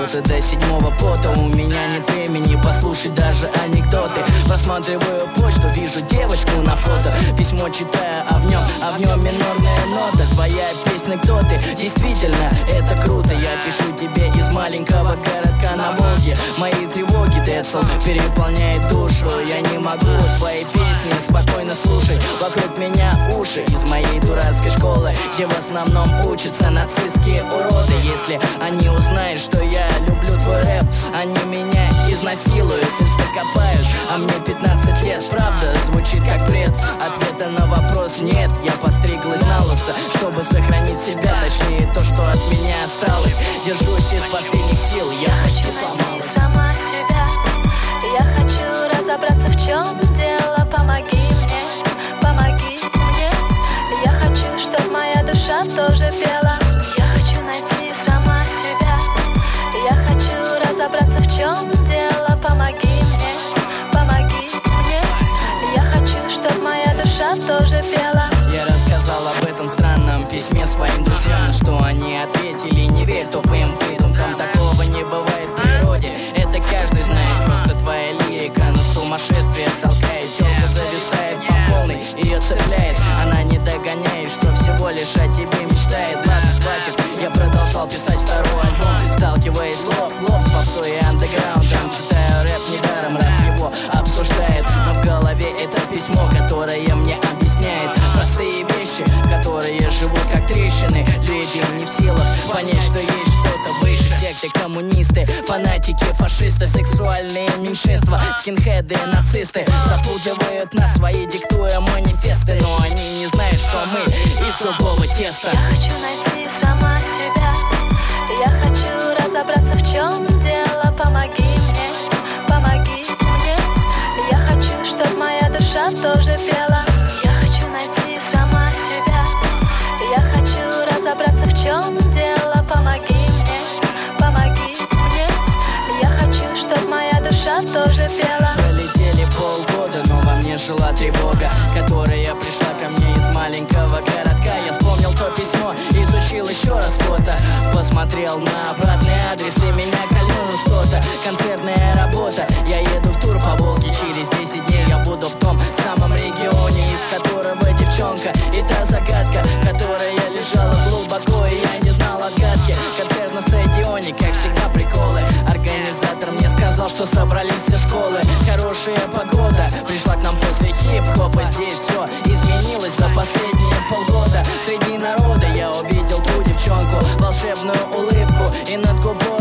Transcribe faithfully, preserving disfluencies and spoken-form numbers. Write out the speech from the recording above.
работы до седьмого пота. У меня нет времени послушать даже анекдоты. Просматриваю почту, вижу девочку на фото. Письмо читаю, а в нем, а в нем минорная нота. Твоя песня, кто ты? Действительно, это круто. Я пишу тебе из маленького городка на Волге. Мои тревоги, Децл, переполняет душу. Я не могу твои песни спокойно слушать. Вокруг меня уши из моей дурацкой школы, где в основном учатся нацистские уроды. Если они узнают, что я люблю твой рэп, они меня изнасилуют и закопают. А мне пятнадцать лет, правда, звучит как бред. Ответа на вопрос нет, я подстриглась на лысо, чтобы сохранить себя, точнее то, что от меня осталось. Держусь из последних сил, я почти сломалась. Сама себя, я хочу разобраться, в чем дело. Помоги мне, помоги мне. Я хочу, чтоб моя душа тоже пела. Я хочу найти сама себя. Я хочу разобраться, в чем дело. Помоги мне, помоги мне. Я хочу, чтоб моя душа тоже пела. Я рассказал об этом странном письме своим друзьям, на что они ответили: не верь тупым выдумкам, такого не бывает в природе. Это каждый знает, просто твоя лирика на сумасшествие толкает. Тёлка зависает по полной, ее цепляет. Она не догоняет, что всего лишь о тебе мечтает. Ладно, хватит, я продолжал писать второй альбом, сталкиваясь лоб в лоб с попсой и андеграундом. Читаю рэп недаром, раз его обсуждают. Но в голове это письмо, которое мне объясняет простые вещи, которые живут как трещины. Люди не в силах понять, что есть что-то выше. Секты, коммунисты, фанатики, фашисты, сексуальные меньшинства, скинхеды, нацисты запутывают нас свои, диктуя манифесты. Но они не знают, что мы из другого теста. Я хочу найти сама себя. Я хочу разобраться, в чем дело. Помоги мне, помоги мне. Я хочу, чтоб моя душа тоже пела. Я хочу найти сама себя. Я хочу разобраться, в чем дело. Помоги мне, помоги мне. Я хочу, чтоб моя душа тоже пела. Пролетели полгода, но во мне жила тревога, которая пришла ко мне из маленького городка. Я вспомнил то письмо, изучил еще раз фото, посмотрел на обратный адрес, и меня кольнуло что-то. Концертная работа, я еду в тур по Волге. Через десять дней я буду в том самом регионе, из которого девчонка. И та загадка, которая лежала глубоко, и я не знал отгадки. Концерт на стадионе, как всегда приколы. Организатор мне сказал, что собрались все школы. Хорошая погода пришла к нам после хип-хопа. Здесь все изменилось за последние полгода. Среди народа я увидел ту девчонку, волшебную улыбку, и над губой